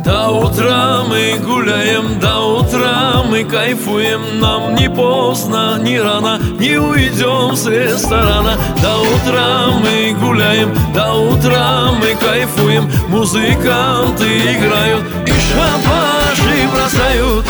До утра мы гуляем, до утра мы кайфуем. Нам не поздно, не рано, не уйдем с ресторана. До утра мы гуляем, до утра мы кайфуем. Музыканты играют и шабаши бросают.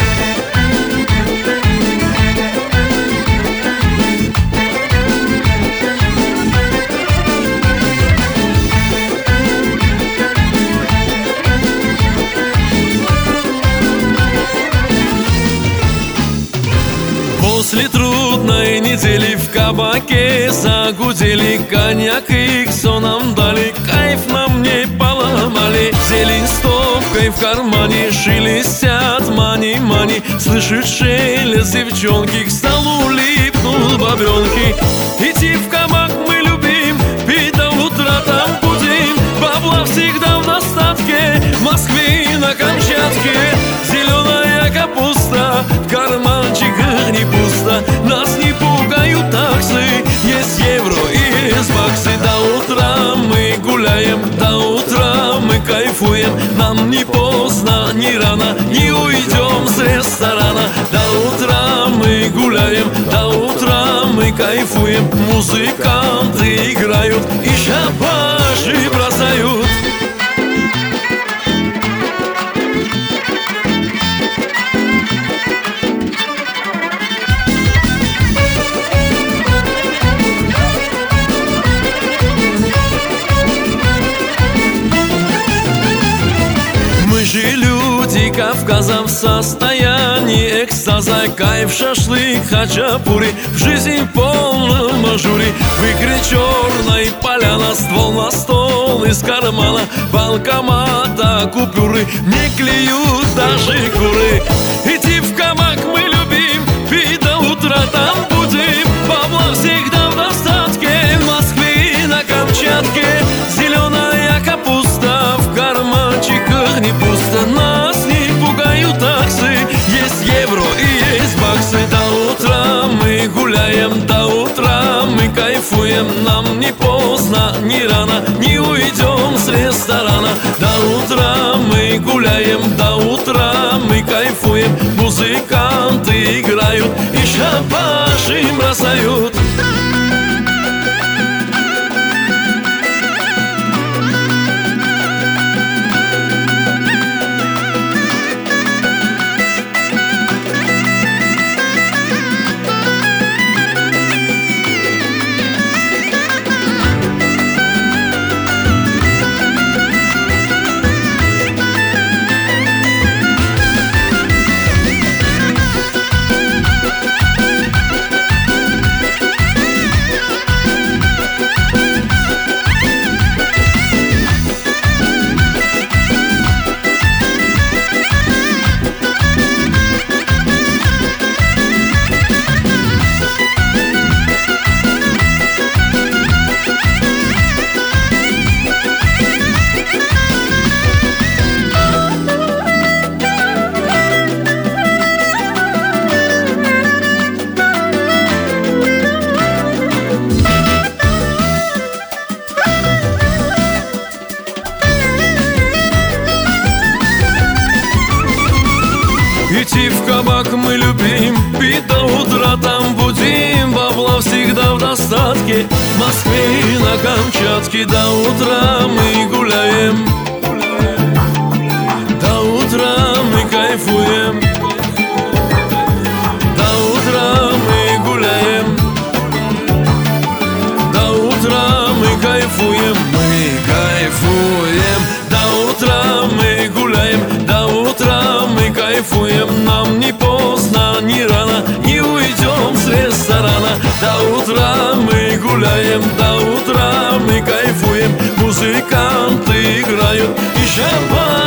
После трудной недели в кабаке загудели, коньяк и ксо нам дали, кайф нам не поломали. Зелень стопкой в кармане, шелестят мани-мани. Слышит шелест девчонки, к столу липнут бобренки. Идти в кабак мы любим, пить до утра там будем. Бабла всегда в достатке, в Москве и на Камчатке. Зеленая капуста, в карманчиках не пусто. Нас не пугают таксы, есть евро и есть баксы. До утра мы гуляем, до утра мы кайфуем. Нам не поздно, не рано, не уйдем с ресторана. До утра мы гуляем, до утра мы кайфуем. Музыканты играют и шабаши бросают. Кавказа в состоянии экстаза, кайф, шашлык, хачапури, в жизнь в полном ажуре. В игре черной поляна, ствол на стол из кармана, банкомата купюры не клюют даже куры. Идти в кабак мы любим, пить до утра там будем. Бабла всегда в достатке, в Москве и на Камчатке. Зеленая капуста, в карманчиках не пусто. Нас не пугают таксы, есть евро и есть баксы. До утра мы гуляем, до утра мы кайфуем. Нам не поздно, не рано, не уйдем с ресторана. До утра мы гуляем, до утра мы кайфуем. Музыканты играют и шабаши бросают. Идти в кабак мы любим, пить до утра там будем. Бабла всегда в достатке, в Москве и на Камчатке. До утра мы гуляем, до утра мы кайфуем. До утра мы гуляем, до утра мы кайфуем. Мы кайфуем, до утра мы гуляем, до утра мы кайфуем. Нам не поздно, не рано, не уйдем с ресторана. До утра мы гуляем, до утра мы кайфуем. Музыканты играют и шабаши